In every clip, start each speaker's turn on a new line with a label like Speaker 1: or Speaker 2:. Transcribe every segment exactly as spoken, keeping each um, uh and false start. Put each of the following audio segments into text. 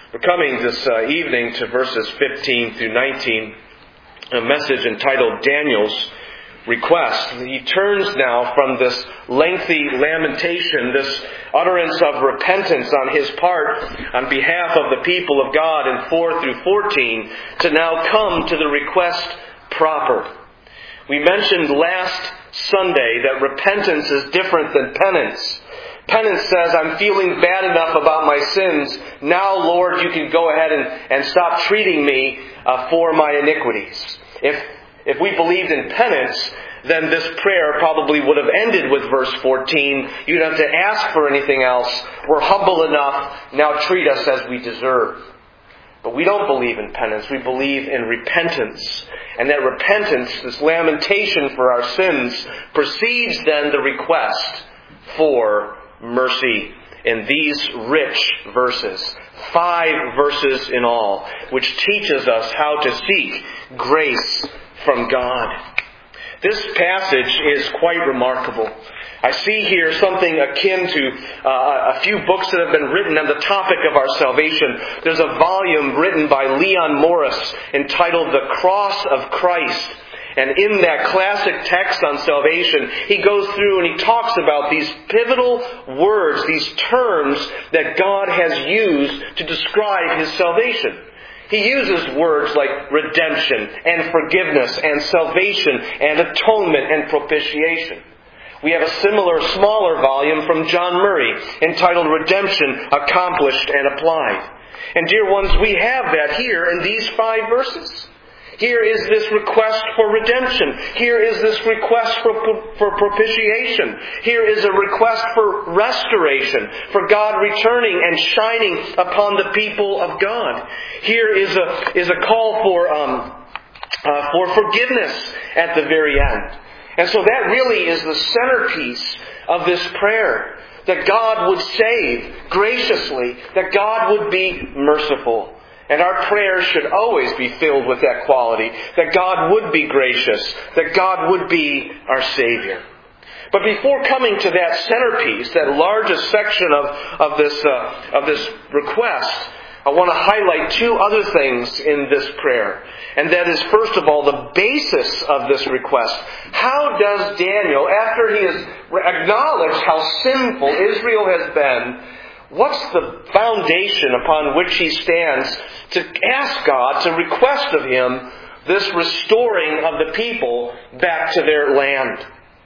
Speaker 1: We're coming this uh, evening to verses fifteen through nineteen, a message entitled Daniel's Request. He turns now from this lengthy lamentation, this utterance of repentance on his part on behalf of the people of God in four through fourteen, to now come to the request proper. We mentioned last Sunday that repentance is different than penance. Penance says, I'm feeling bad enough about my sins. Now, Lord, you can go ahead and, and stop treating me uh, for my iniquities. If if we believed in penance, then this prayer probably would have ended with verse fourteen. You don't have to ask for anything else. We're humble enough. Now treat us as we deserve. But we don't believe in penance. We believe in repentance. And that repentance, this lamentation for our sins, precedes then the request for mercy in these rich verses. Five verses in all, which teaches us how to seek grace from God. This passage is quite remarkable. I see here something akin to uh, a few books that have been written on the topic of our salvation. There's a volume written by Leon Morris entitled The Cross of Christ. And in that classic text on salvation, he goes through and he talks about these pivotal words, these terms that God has used to describe His salvation. He uses words like redemption and forgiveness and salvation and atonement and propitiation. We have a similar, smaller volume from John Murray entitled Redemption Accomplished and Applied. And dear ones, we have that here in these five verses. Here is this request for redemption. Here is this request for, for propitiation. Here is a request for restoration, for God returning and shining upon the people of God. Here is a is a call for um, uh, for forgiveness at the very end. And so that really is the centerpiece of this prayer. That God would save graciously. That God would be merciful. And our prayers should always be filled with that quality. That God would be gracious. That God would be our Savior. But before coming to that centerpiece, that largest section of, of, this, uh, of this request, I want to highlight two other things in this prayer. And that is, first of all, the basis of this request. How does Daniel, after he has acknowledged how sinful Israel has been, what's the foundation upon which he stands to ask God, to request of Him, this restoring of the people back to their land?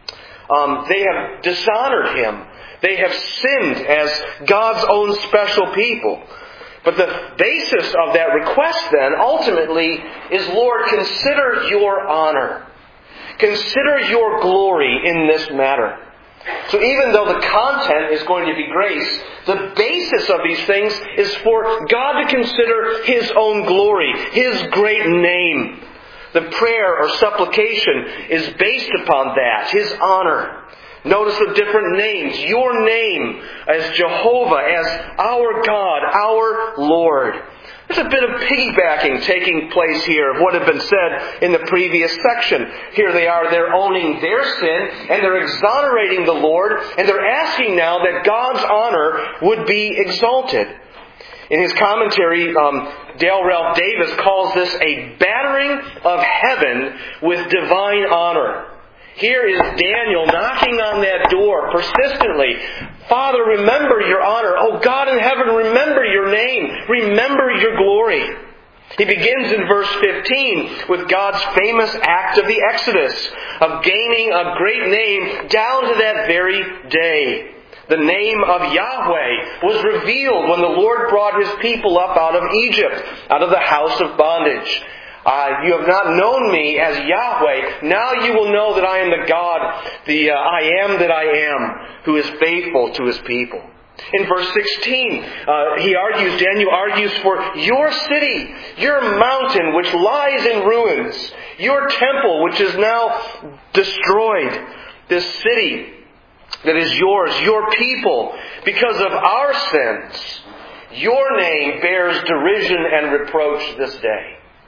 Speaker 1: Um, they have dishonored Him. They have sinned as God's own special people. But the basis of that request then, ultimately, is, Lord, consider your honor. Consider your glory in this matter. So even though the content is going to be grace, the basis of these things is for God to consider His own glory, His great name. The prayer or supplication is based upon that, His honor. Notice the different names. Your name as Jehovah, as our God, our Lord. There's a bit of piggybacking taking place here of what had been said in the previous section. Here they are, they're owning their sin, and they're exonerating the Lord, and they're asking now that God's honor would be exalted. In his commentary, um, Dale Ralph Davis calls this a battering of heaven with divine honor. Here is Daniel knocking on that door persistently. Father, remember your honor. Oh, God in heaven, remember your name. Remember your glory. He begins in verse fifteen with God's famous act of the Exodus, of gaining a great name down to that very day. The name of Yahweh was revealed when the Lord brought His people up out of Egypt, out of the house of bondage. Uh, you have not known me as Yahweh. Now you will know that I am the God, the uh, I am that I am, who is faithful to His people. In verse sixteen, uh, he argues, Daniel argues for your city, your mountain which lies in ruins, your temple which is now destroyed, this city that is yours, your people, because of our sins. Your name bears derision and reproach this day.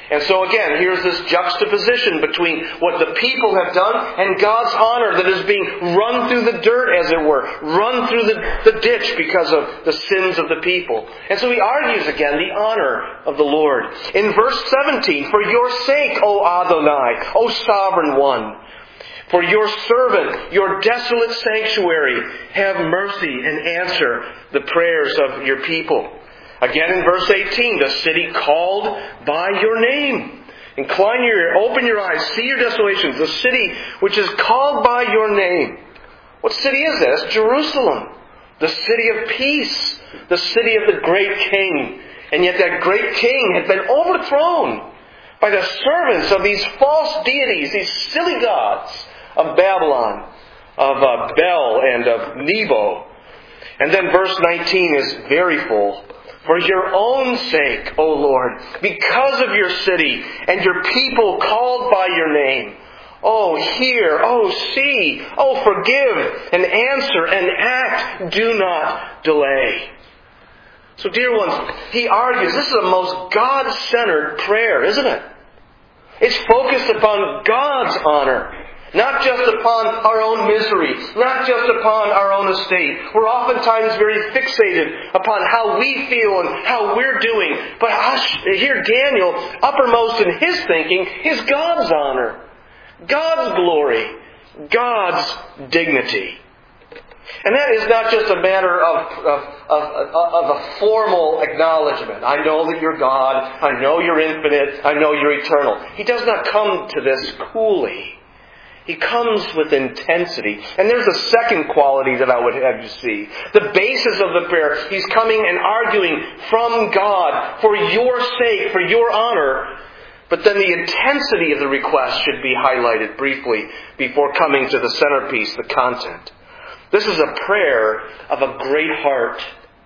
Speaker 1: And so again, here's this juxtaposition between what the people have done and God's honor that is being run through the dirt, as it were, run through the, the ditch because of the sins of the people. And so he argues again the honor of the Lord. In verse seventeen, for your sake, O Adonai, O Sovereign One, for your servant, your desolate sanctuary, have mercy and answer the prayers of your people. Again in verse eighteen, the city called by your name. Incline your ear, open your eyes, see your desolations. The city which is called by your name. What city is this? Jerusalem. The city of peace. The city of the great king. And yet that great king had been overthrown by the servants of these false deities, these silly gods of Babylon, of uh, Bel and of Nebo. And then verse nineteen is very full. For your own sake, O Lord, because of your city and your people called by your name. Oh, hear, oh, see, oh, forgive, and answer, and act. Do not delay. So, dear ones, he argues this is a most God-centered prayer, isn't it? It's focused upon God's honor. Not just upon our own misery, not just upon our own estate. We're oftentimes very fixated upon how we feel and how we're doing. But here Daniel, uppermost in his thinking, is God's honor, God's glory, God's dignity. And that is not just a matter of, of, of, of a formal acknowledgement. I know that you're God. I know you're infinite. I know you're eternal. He does not come to this coolly. He comes with intensity. And there's a second quality that I would have you see. The basis of the prayer, he's coming and arguing from God for your sake, for your honor. But then the intensity of the request should be highlighted briefly before coming to the centerpiece, the content. This is a prayer of a great heart.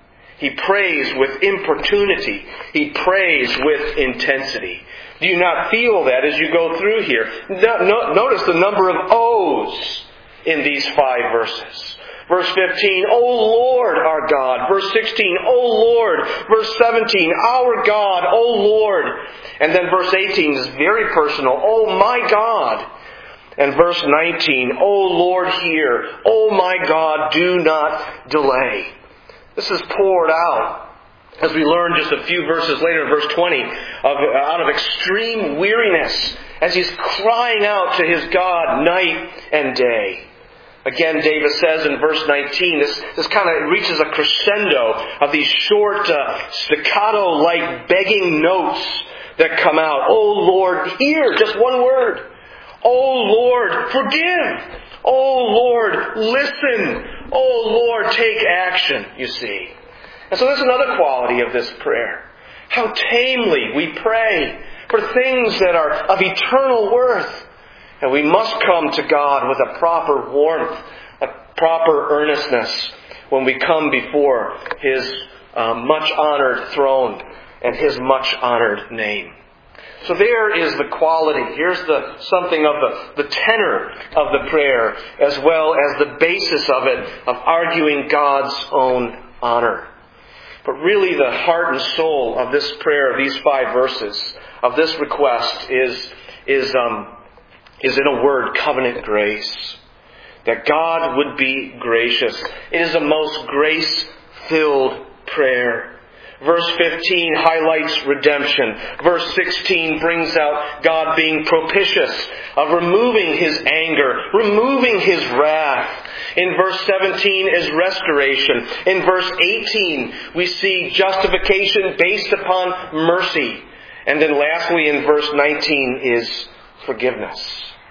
Speaker 1: He prays with importunity. He prays with intensity. Do you not feel that as you go through here? No, no, notice the number of O's in these five verses. Verse fifteen, O Lord our God. Verse sixteen, O Lord. Verse seventeen, our God, O Lord. And then verse eighteen is very personal. Oh my God. And verse nineteen, O Lord, hear. Oh my God, do not delay. This is poured out, as we learn just a few verses later in verse twenty, of, out of extreme weariness, as he's crying out to his God night and day. Again, David says in verse nineteen, this, this kind of reaches a crescendo of these short, uh, staccato-like begging notes that come out. Oh Lord, hear, just one word. Oh Lord, forgive. Oh Lord, listen. Oh Lord, take action, you see. And so there's another quality of this prayer. How tamely we pray for things that are of eternal worth. And we must come to God with a proper warmth, a proper earnestness when we come before His uh, much honored throne and His much honored name. So there is the quality. Here's the something of the, the tenor of the prayer, as well as the basis of it, of arguing God's own honor. But really the heart and soul of this prayer, of these five verses, of this request is, is, um, is in a word, covenant grace. That God would be gracious. It is a most grace-filled prayer. Verse fifteen highlights redemption. Verse sixteen brings out God being propitious, of removing His anger, removing His wrath. In verse seventeen is restoration. In verse eighteen we see justification based upon mercy. And then lastly in verse nineteen is forgiveness.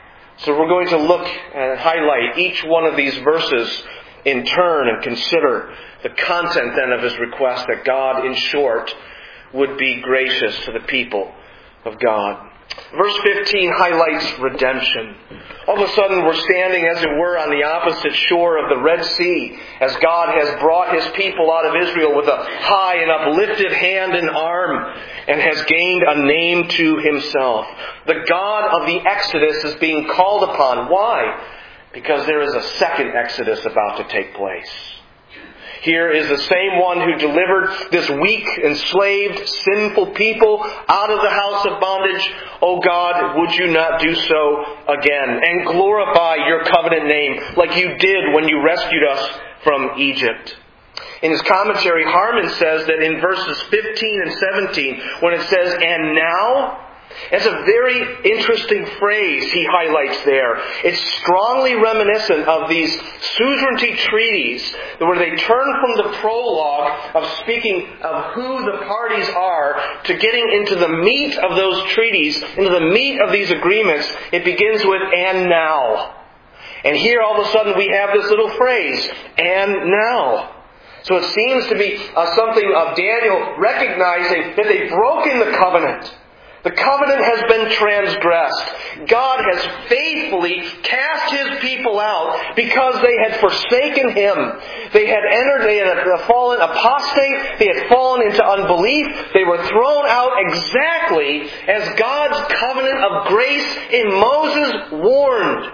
Speaker 1: So we're going to look and highlight each one of these verses in turn and consider the content then of his request that God, in short, would be gracious to the people of God. Verse fifteen highlights redemption. All of a sudden we're standing, as it were, on the opposite shore of the Red Sea, as God has brought His people out of Israel with a high and uplifted hand and arm, and has gained a name to Himself. The God of the Exodus is being called upon. Why? Because there is a second Exodus about to take place. Here is the same one who delivered this weak, enslaved, sinful people out of the house of bondage. O God, would you not do so again and glorify your covenant name like you did when you rescued us from Egypt? In his commentary, Harmon says that in verses fifteen and seventeen, when it says, "and now," it's a very interesting phrase he highlights there. It's strongly reminiscent of these suzerainty treaties where they turn from the prologue of speaking of who the parties are to getting into the meat of those treaties, into the meat of these agreements. It begins with, "and now." And here all of a sudden we have this little phrase, "and now." So it seems to be uh, something of Daniel recognizing that they've broken the covenant. The covenant has been transgressed. God has faithfully cast His people out because they had forsaken Him. They had entered, they had fallen apostate, they had fallen into unbelief. They were thrown out exactly as God's covenant of grace in Moses warned.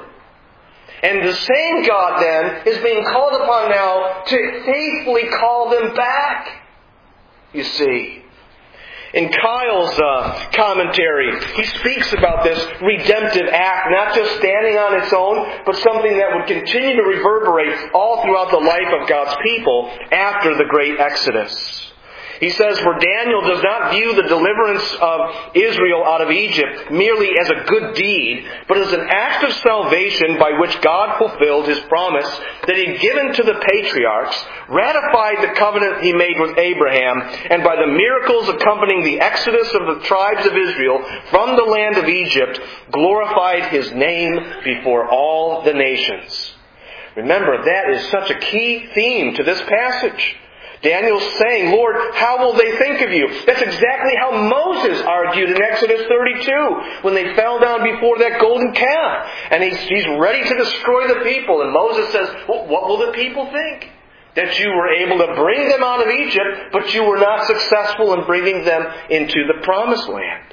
Speaker 1: And the same God then is being called upon now to faithfully call them back. You see. In Kyle's uh, commentary, he speaks about this redemptive act, not just standing on its own, but something that would continue to reverberate all throughout the life of God's people after the great Exodus. He says, "For Daniel does not view the deliverance of Israel out of Egypt merely as a good deed, but as an act of salvation by which God fulfilled His promise that He had given to the patriarchs, ratified the covenant He made with Abraham, and by the miracles accompanying the exodus of the tribes of Israel from the land of Egypt, glorified His name before all the nations." Remember, that is such a key theme to this passage. Daniel's saying, "Lord, how will they think of you?" That's exactly how Moses argued in Exodus thirty-two when they fell down before that golden calf. And he's, he's ready to destroy the people. And Moses says, well, what will the people think? That you were able to bring them out of Egypt, but you were not successful in bringing them into the promised land.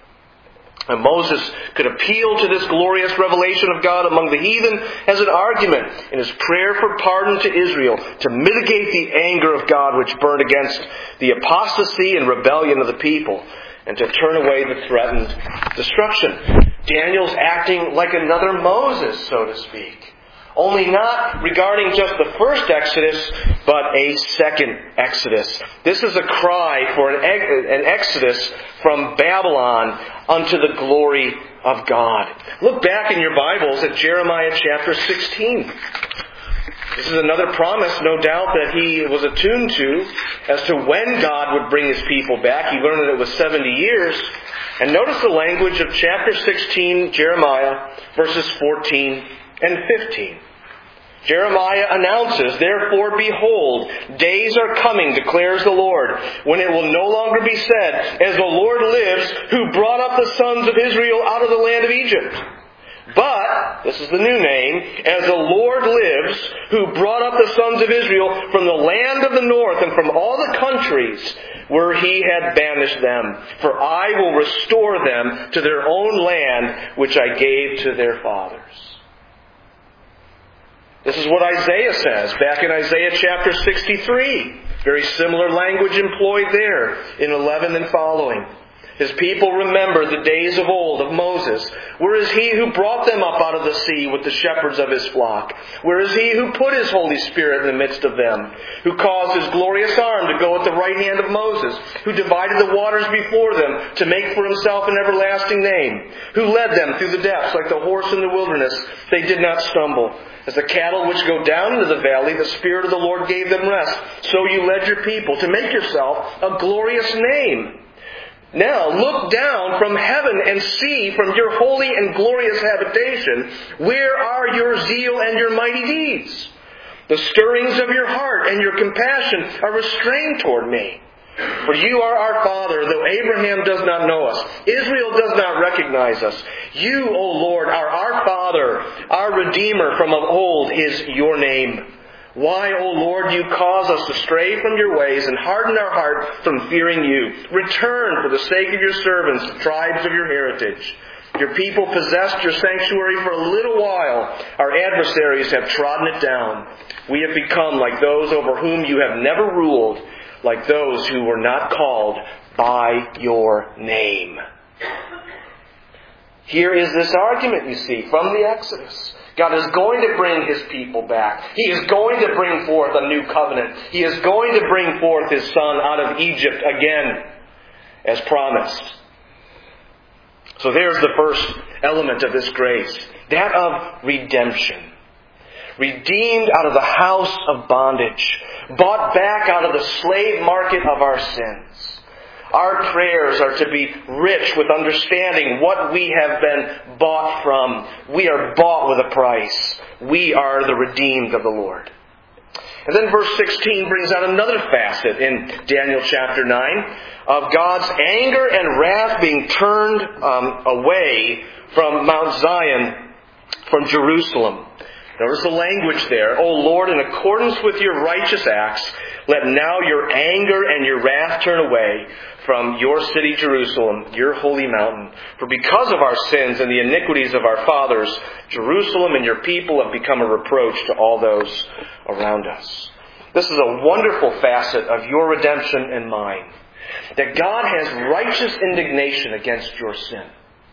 Speaker 1: And Moses could appeal to this glorious revelation of God among the heathen as an argument in his prayer for pardon to Israel to mitigate the anger of God which burned against the apostasy and rebellion of the people and to turn away the threatened destruction. Daniel's acting like another Moses, so to speak. Only not regarding just the first Exodus, but a second Exodus. This is a cry for an, an Exodus from Babylon unto the glory of God. Look back in your Bibles at Jeremiah chapter sixteen. This is another promise, no doubt, that he was attuned to as to when God would bring His people back. He learned that it was seventy years. And notice the language of chapter sixteen, Jeremiah, verses fourteen and fifteen. Jeremiah announces, "Therefore, behold, days are coming, declares the Lord, when it will no longer be said, as the Lord lives, who brought up the sons of Israel out of the land of Egypt. But," this is the new name, "as the Lord lives, who brought up the sons of Israel from the land of the north and from all the countries where He had banished them. For I will restore them to their own land, which I gave to their fathers." This is what Isaiah says back in Isaiah chapter sixty-three. Very similar language employed there in eleven and following. His people remember the days of old of Moses. Where is He who brought them up out of the sea with the shepherds of His flock? Where is He who put His Holy Spirit in the midst of them? Who caused His glorious arm to go at the right hand of Moses? Who divided the waters before them to make for Himself an everlasting name? Who led them through the depths like the horse in the wilderness? They did not stumble. As the cattle which go down into the valley, the Spirit of the Lord gave them rest. So you led your people to make yourself a glorious name. Now look down from heaven and see from your holy and glorious habitation, where are your zeal and your mighty deeds? The stirrings of your heart and your compassion are restrained toward me. For you are our Father, though Abraham does not know us. Israel does not recognize us. You, O Lord, are our Father. Our Redeemer from of old is your name. Why, O Lord, do you cause us to stray from your ways and harden our heart from fearing you? Return for the sake of your servants, the tribes of your heritage. Your people possessed your sanctuary for a little while. Our adversaries have trodden it down. We have become like those over whom you have never ruled, like those who were not called by your name. Here is this argument, you see, from the Exodus. God is going to bring His people back. He is going to bring forth a new covenant. He is going to bring forth His Son out of Egypt again, as promised. So there's the first element of this grace, that of redemption. Redeemed out of the house of bondage, bought back out of the slave market of our sins. Our prayers are to be rich with understanding what we have been bought from. We are bought with a price. We are the redeemed of the Lord. And then verse sixteen brings out another facet in Daniel chapter nine of God's anger and wrath being turned um, away from Mount Zion, from Jerusalem. Notice the language there. O Lord, in accordance with your righteous acts, let now your anger and your wrath turn away from your city Jerusalem, your holy mountain. For because of our sins and the iniquities of our fathers, Jerusalem and your people have become a reproach to all those around us. This is a wonderful facet of your redemption and mine. That God has righteous indignation against your sin.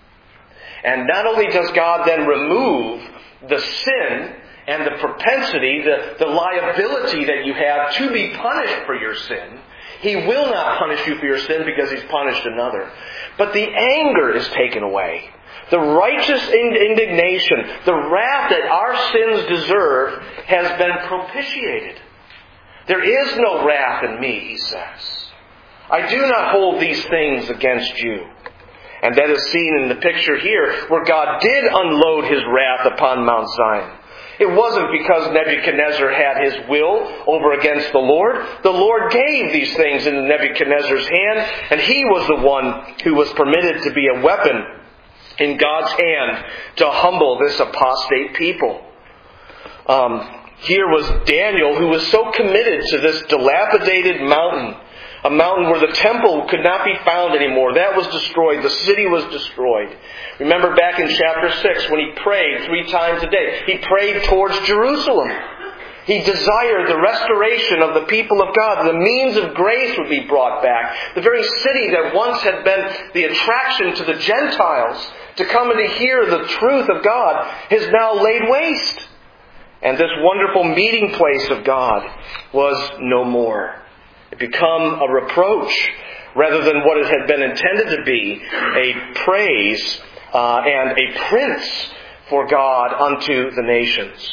Speaker 1: And not only does God then remove the sin and the propensity, the, the liability that you have to be punished for your sin. He will not punish you for your sin because He's punished another. But the anger is taken away. The righteous indignation, the wrath that our sins deserve has been propitiated. There is no wrath in me, He says. I do not hold these things against you. And that is seen in the picture here where God did unload His wrath upon Mount Zion. It wasn't because Nebuchadnezzar had his will over against the Lord. The Lord gave these things into Nebuchadnezzar's hand, and he was the one who was permitted to be a weapon in God's hand to humble this apostate people. Um, here was Daniel, who was so committed to this dilapidated mountain. A mountain where the temple could not be found anymore. That was destroyed. The city was destroyed. Remember back in chapter six when he prayed three times a day. He prayed towards Jerusalem. He desired the restoration of the people of God. The means of grace would be brought back. The very city that once had been the attraction to the Gentiles to come and to hear the truth of God is now laid waste. And this wonderful meeting place of God was no more. It become a reproach rather than what it had been intended to be, a praise uh, and a prince for God unto the nations.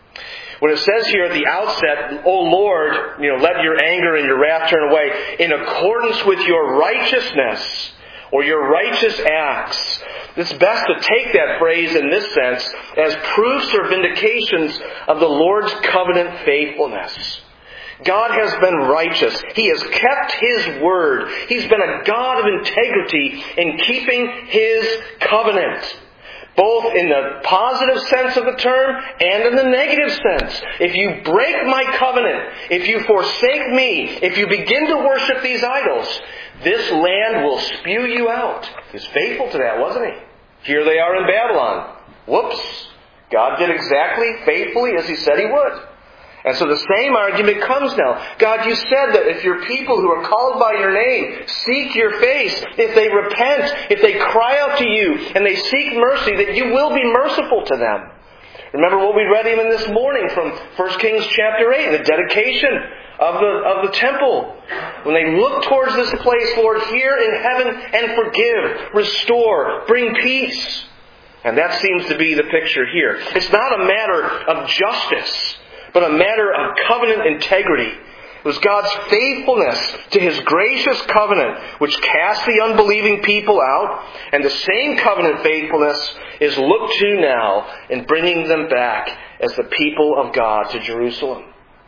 Speaker 1: When it says here at the outset, O Lord, you know, let your anger and your wrath turn away in accordance with your righteousness or your righteous acts. It's best to take that phrase in this sense as proofs or vindications of the Lord's covenant faithfulness. God has been righteous. He has kept His word. He's been a God of integrity in keeping His covenant. Both in the positive sense of the term and in the negative sense. If you break my covenant, if you forsake me, if you begin to worship these idols, this land will spew you out. He was faithful to that, wasn't He? Here they are in Babylon. Whoops. God did exactly, faithfully, as He said He would. And so the same argument comes now. God, you said that if your people who are called by your name seek your face, if they repent, if they cry out to you, and they seek mercy, that you will be merciful to them. Remember what we read even this morning from First Kings chapter eight, the dedication of the, of the temple. When they look towards this place, Lord, hear in heaven and forgive, restore, bring peace. And that seems to be the picture here. It's not a matter of justice, but a matter of covenant integrity. It was God's faithfulness to His gracious covenant which cast the unbelieving people out, and the same covenant faithfulness is looked to now in bringing them back as the people of God to Jerusalem.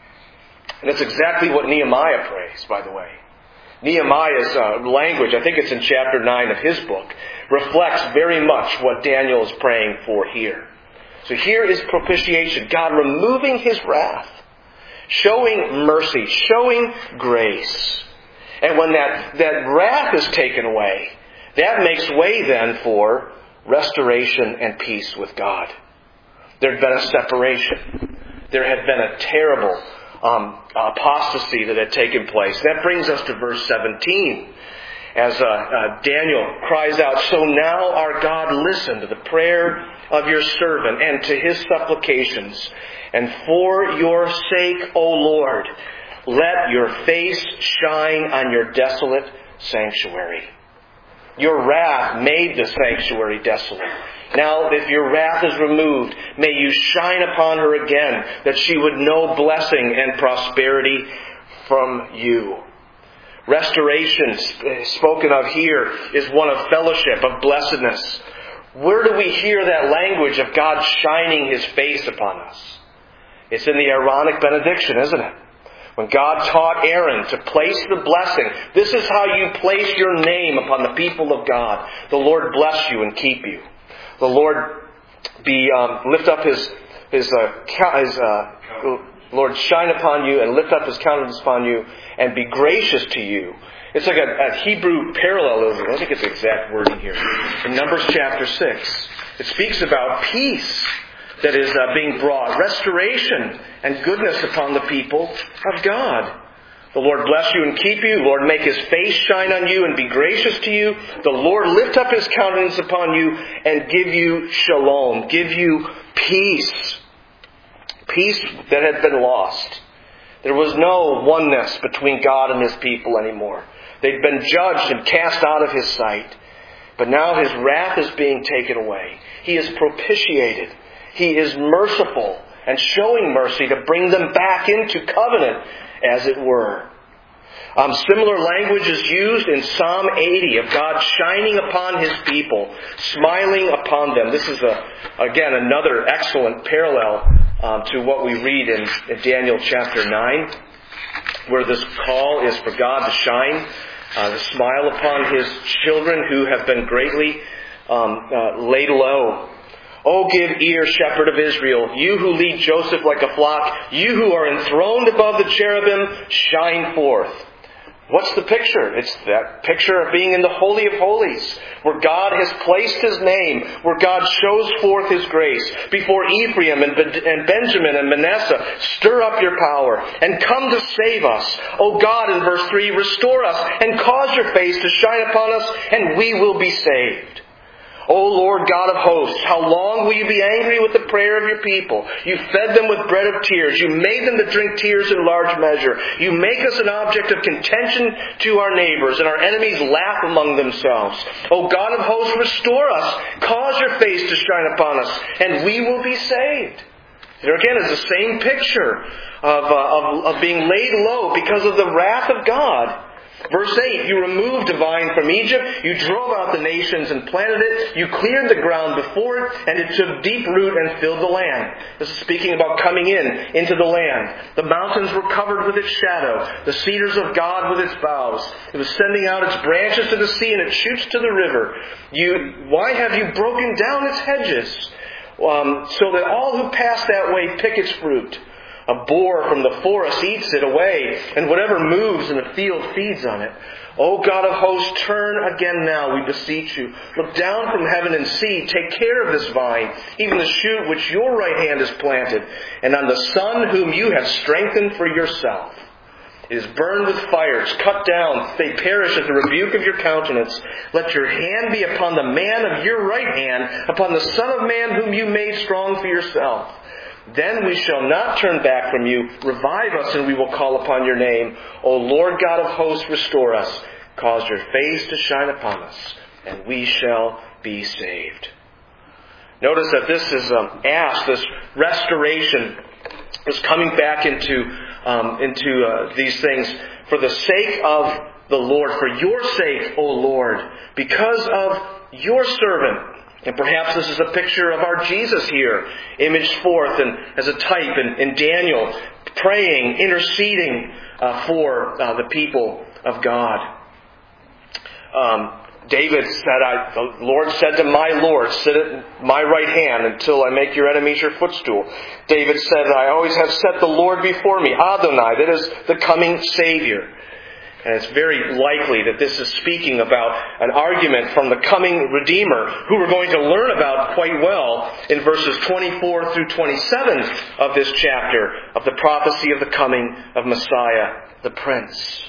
Speaker 1: And that's exactly what Nehemiah prays, by the way. Nehemiah's uh, language, I think it's in chapter nine of his book, reflects very much what Daniel is praying for here. So here is propitiation, God removing His wrath, showing mercy, showing grace. And when that, that wrath is taken away, that makes way then for restoration and peace with God. There had been a separation. There had been a terrible um, apostasy that had taken place. That brings us to verse seventeen. As uh, uh, Daniel cries out, "So now, our God, listen to the prayer of your servant and to his supplications. And for your sake, O Lord, let your face shine on your desolate sanctuary." Your wrath made the sanctuary desolate. Now, if your wrath is removed, may you shine upon her again, that she would know blessing and prosperity from you. Restoration spoken of here is one of fellowship, of blessedness. Where do we hear that language of God shining his face upon us? It's in the Aaronic benediction, isn't it? When God taught Aaron to place the blessing, this is how you place your name upon the people of God. The Lord bless you and keep you. The Lord be um, lift up his his, uh, his uh, Lord shine upon you and lift up his countenance upon you and be gracious to you. It's like a, a Hebrew parallelism. Let me get the exact wording here. In Numbers chapter six, it speaks about peace that is uh, being brought, restoration and goodness upon the people of God. The Lord bless you and keep you. The Lord make his face shine on you and be gracious to you. The Lord lift up his countenance upon you and give you shalom, give you peace. Peace that had been lost. There was no oneness between God and his people anymore. They'd been judged and cast out of his sight. But now his wrath is being taken away. He is propitiated. He is merciful and showing mercy to bring them back into covenant, as it were. Um, similar language is used in Psalm eighty of God shining upon his people, smiling upon them. This is, a, again, another excellent parallel um, to what we read in, in Daniel chapter nine, where this call is for God to shine, uh, to smile upon his children who have been greatly um, uh, laid low. "Oh, give ear, shepherd of Israel, you who lead Joseph like a flock, you who are enthroned above the cherubim, shine forth." What's the picture? It's that picture of being in the Holy of Holies, where God has placed his name, where God shows forth his grace. Before Ephraim and Benjamin and Manasseh, stir up your power and come to save us. O God, in verse three, restore us and cause your face to shine upon us, and we will be saved. O Lord God of hosts, how long will you be angry with the prayer of your people? You fed them with bread of tears. You made them to drink tears in large measure. You make us an object of contention to our neighbors, and our enemies laugh among themselves. O God of hosts, restore us. Cause your face to shine upon us, and we will be saved. There again is the same picture of, uh, of, of being laid low because of the wrath of God. Verse eight, you removed the vine from Egypt, you drove out the nations and planted it, you cleared the ground before it, and it took deep root and filled the land. This is speaking about coming in, into the land. The mountains were covered with its shadow, the cedars of God with its boughs. It was sending out its branches to the sea and its shoots to the river. You, why have you broken down its hedges, um, so that all who pass that way pick its fruit? A boar from the forest eats it away, and whatever moves in the field feeds on it. O God of hosts, turn again now, we beseech you. Look down from heaven and see. Take care of this vine, even the shoot which your right hand has planted, and on the son whom you have strengthened for yourself. It is burned with fire, it's cut down, they perish at the rebuke of your countenance. Let your hand be upon the man of your right hand, upon the Son of Man whom you made strong for yourself. Then we shall not turn back from you. Revive us, and we will call upon your name. O Lord God of hosts, restore us. Cause your face to shine upon us, and we shall be saved. Notice that this is um, asked, this restoration is coming back into, um, into uh, these things for the sake of the Lord, for your sake, O Lord, because of your servant. And perhaps this is a picture of our Jesus here, imaged forth and as a type in, in Daniel, praying, interceding uh, for uh, the people of God. Um, David said, I, the Lord said to my Lord, sit at my right hand until I make your enemies your footstool. David said, I always have set the Lord before me, Adonai, that is the coming Savior. And it's very likely that this is speaking about an argument from the coming Redeemer, who we're going to learn about quite well in verses twenty-four through twenty-seven of this chapter, of the prophecy of the coming of Messiah, the Prince.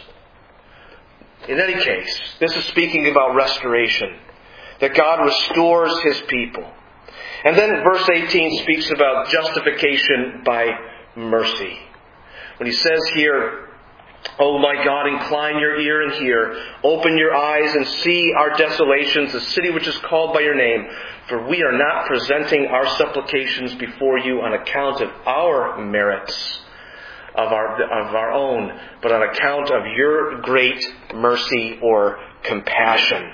Speaker 1: In any case, this is speaking about restoration, that God restores His people. And then verse eighteen speaks about justification by mercy. When he says here, "O my God, incline your ear and hear. Open your eyes and see our desolations, the city which is called by your name. For we are not presenting our supplications before you on account of our merits, of our, of our own, but on account of your great mercy," or compassion.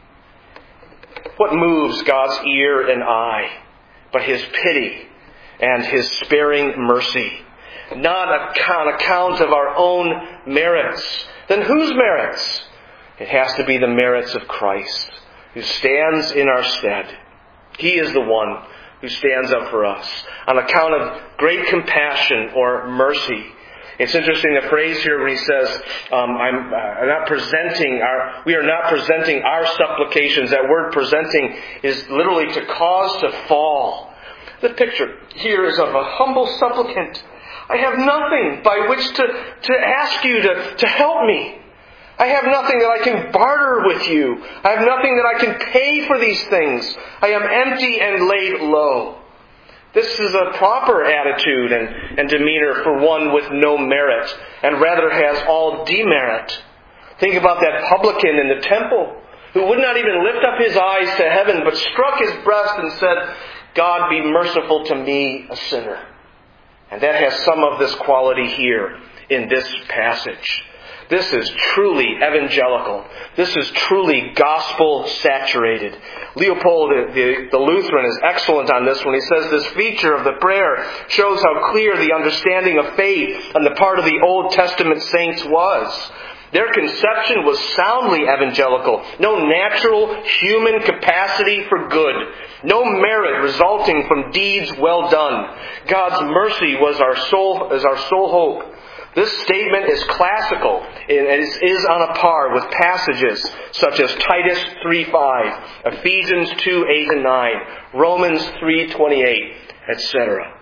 Speaker 1: What moves God's ear and eye but His pity and His sparing mercy? Not on account of our own merits. Then whose merits? It has to be the merits of Christ, who stands in our stead. He is the one who stands up for us on account of great compassion or mercy. It's interesting, the phrase here when he says, um, I'm, uh, I'm not presenting our, we are not presenting our supplications. That word presenting is literally to cause to fall. The picture here is of a humble supplicant. I have nothing by which to, to ask you to, to help me. I have nothing that I can barter with you. I have nothing that I can pay for these things. I am empty and laid low. This is a proper attitude and, and demeanor for one with no merit, and rather has all demerit. Think about that publican in the temple, who would not even lift up his eyes to heaven, but struck his breast and said, "God, be merciful to me, a sinner." And that has some of this quality here in this passage. This is truly evangelical. This is truly gospel-saturated. Leopold, the, the Lutheran, is excellent on this when he says this feature of the prayer shows how clear the understanding of faith on the part of the Old Testament saints was. Their conception was soundly evangelical. No natural human capacity for good. No merit resulting from deeds well done. God's mercy was our sole, is our sole hope. This statement is classical and is, is on a par with passages such as Titus three five, Ephesians two eight and nine, Romans three twenty-eight, et cetera.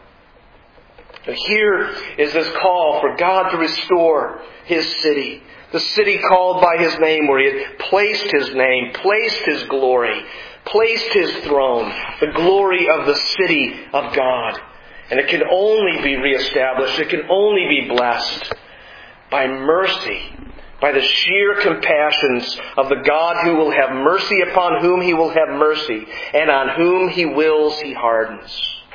Speaker 1: Here is this call for God to restore His city. The city called by His name, where He had placed His name, placed His glory, placed His throne, the glory of the city of God. And it can only be reestablished, it can only be blessed by mercy, by the sheer compassions of the God who will have mercy upon whom He will have mercy, and on whom He wills He hardens.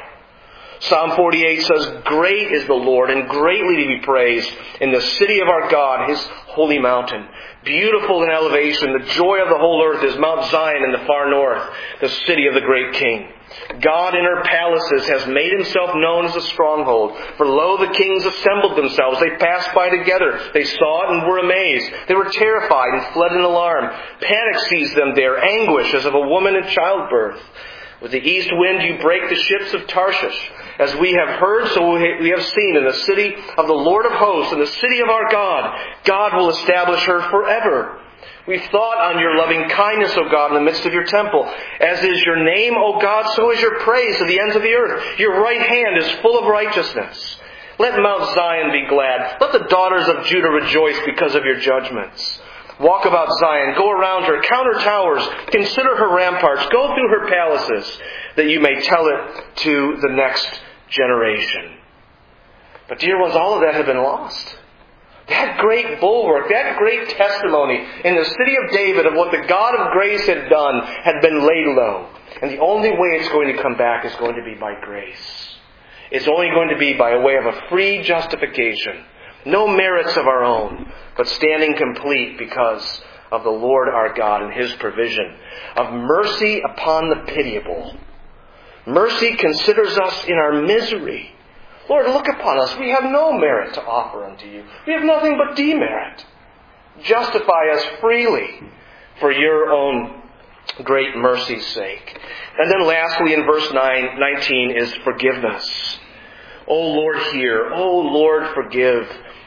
Speaker 1: Psalm forty-eight says, "Great is the Lord, and greatly to be praised in the city of our God, His holy mountain. Beautiful in elevation, the joy of the whole earth is Mount Zion in the far north, the city of the great King. God in her palaces has made Himself known as a stronghold. For lo, the kings assembled themselves. They passed by together. They saw it and were amazed. They were terrified and fled in alarm. Panic seized them there, anguish as of a woman in childbirth. With the east wind you break the ships of Tarshish. As we have heard, so we have seen in the city of the Lord of hosts, in the city of our God. God will establish her forever. We've thought on your loving kindness, O God, in the midst of your temple. As is your name, O God, so is your praise to the ends of the earth. Your right hand is full of righteousness. Let Mount Zion be glad. Let the daughters of Judah rejoice because of your judgments. Walk about Zion, go around her, count her towers, consider her ramparts, go through her palaces, that you may tell it to the next generation." But dear ones, all of that had been lost. That great bulwark, that great testimony in the city of David of what the God of grace had done had been laid low. And the only way it's going to come back is going to be by grace. It's only going to be by a way of a free justification. No merits of our own, but standing complete because of the Lord our God and His provision of mercy upon the pitiable. Mercy considers us in our misery. Lord, look upon us. We have no merit to offer unto you. We have nothing but demerit. Justify us freely for your own great mercy's sake. And then lastly in verse nine, nineteen is forgiveness. O Lord, hear. O Lord, forgive.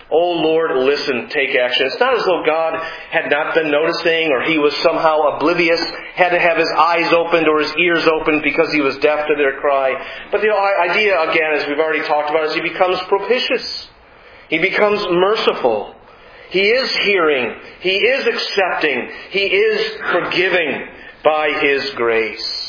Speaker 1: Oh Lord, listen, take action. It's not as though God had not been noticing or He was somehow oblivious, had to have His eyes opened or His ears opened because He was deaf to their cry. But the idea, again, as we've already talked about, is He becomes propitious. He becomes merciful. He is hearing. He is accepting. He is forgiving by His grace.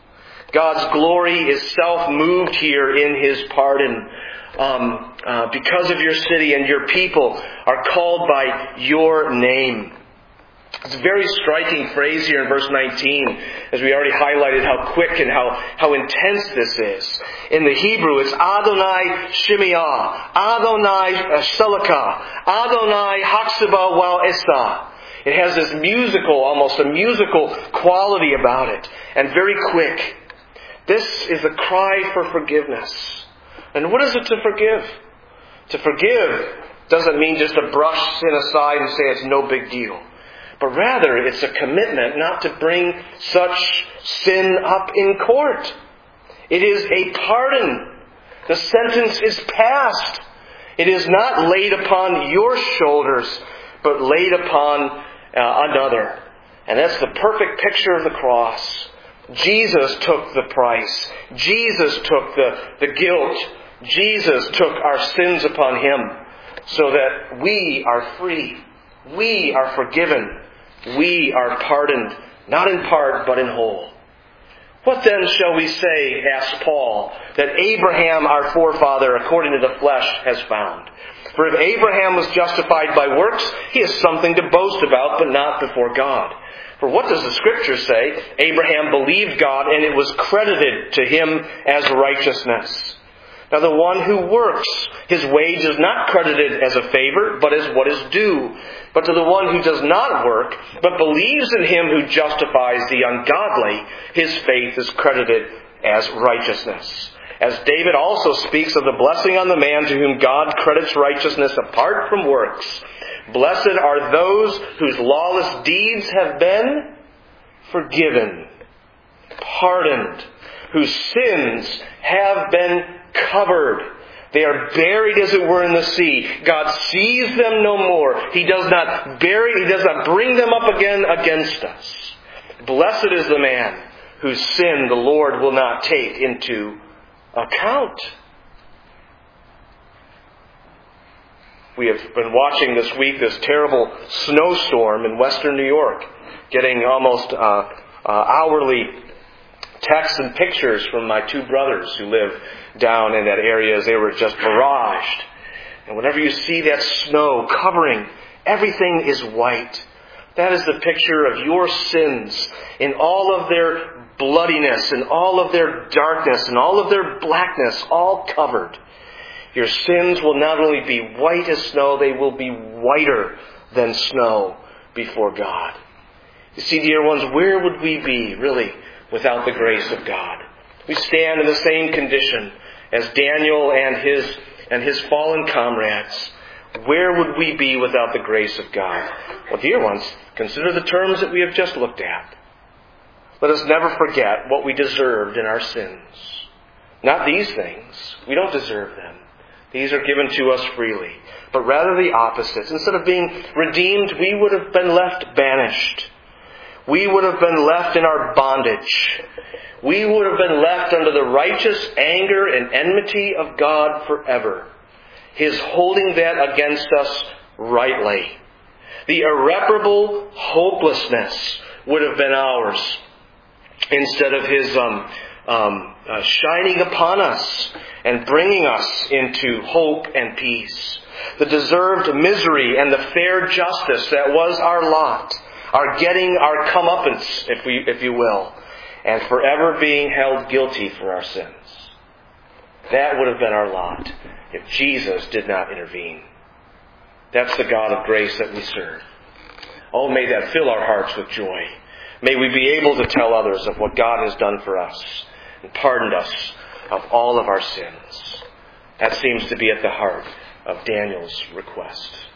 Speaker 1: God's glory is self-moved here in His pardon. Um, uh, because of your city and your people are called by your name. It's a very striking phrase here in verse nineteen, as we already highlighted how quick and how, how intense this is. In the Hebrew, it's Adonai Shemiah, Adonai Selakah, Adonai Haksaba Wal Esa. It has this musical, almost a musical quality about it, and very quick. This is a cry for forgiveness. And what is it to forgive? To forgive doesn't mean just to brush sin aside and say it's no big deal. But rather, it's a commitment not to bring such sin up in court. It is a pardon. The sentence is passed. It is not laid upon your shoulders, but laid upon uh, another. And that's the perfect picture of the cross. Jesus took the price. Jesus took the, the guilt. Jesus took our sins upon Him so that we are free. We are forgiven. We are pardoned, not in part, but in whole. What then shall we say, asks Paul, that Abraham, our forefather, according to the flesh, has found? For if Abraham was justified by works, he has something to boast about, but not before God. For what does the Scripture say? Abraham believed God, and it was credited to him as righteousness. Now the one who works, his wage is not credited as a favor, but as what is due. But to the one who does not work, but believes in Him who justifies the ungodly, his faith is credited as righteousness. As David also speaks of the blessing on the man to whom God credits righteousness apart from works. Blessed are those whose lawless deeds have been forgiven, pardoned, whose sins have been covered. They are buried, as it were, in the sea. God sees them no more. He does not bury, He does not bring them up again against us. Blessed is the man whose sin the Lord will not take into account. We have been watching this week this terrible snowstorm in western New York, getting almost uh, uh, hourly texts and pictures from my two brothers who live down in that area as they were just barraged. And whenever you see that snow covering, everything is white. That is the picture of your sins in all of their bloodiness and all of their darkness and all of their blackness, all covered. Your sins will not only be white as snow, they will be whiter than snow before God. You see, dear ones, where would we be, really, without the grace of God? We stand in the same condition as Daniel and his and his fallen comrades. Where would we be without the grace of God? Well, dear ones, consider the terms that we have just looked at. Let us never forget what we deserved in our sins. Not these things. We don't deserve them. These are given to us freely. But rather the opposite. Instead of being redeemed, we would have been left banished. We would have been left in our bondage. We would have been left under the righteous anger and enmity of God forever. His holding that against us rightly. The irreparable hopelessness would have been ours instead of His um, um, uh, shining upon us and bringing us into hope and peace. The deserved misery and the fair justice that was our lot, our getting our comeuppance, if we, if you will, and forever being held guilty for our sins. That would have been our lot if Jesus did not intervene. That's the God of grace that we serve. Oh, may that fill our hearts with joy. May we be able to tell others of what God has done for us and pardoned us of all of our sins. That seems to be at the heart of Daniel's request.